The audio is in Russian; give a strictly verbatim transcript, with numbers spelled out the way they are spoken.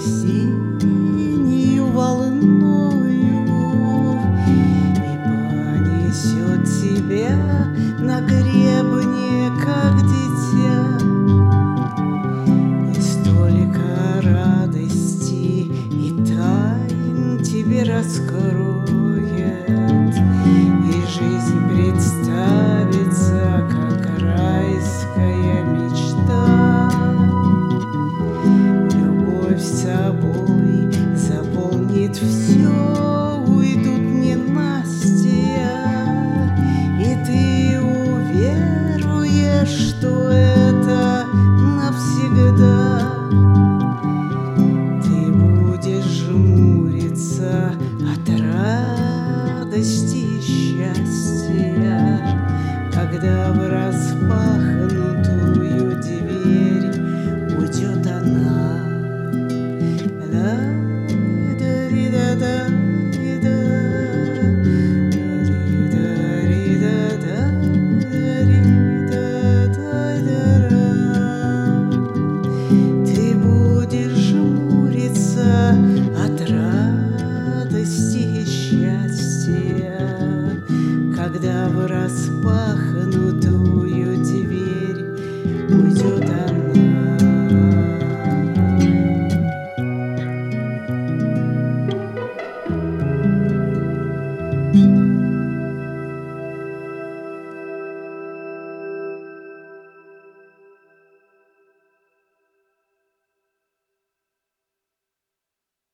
синею волною и понесет тебя на гребне, как дитя, и столько радости и тайн тебе раскроет, и жизнь представится, как райская мечта. Любовь собой заполнит все, уйдут ненастья, и ты уверуешь, что это навсегда. Ты будешь жмуриться от радости и счастья, когда в распахнутую дверь уйдет она. Ты будешь жмуриться от радости и счастья, когда в распахнутую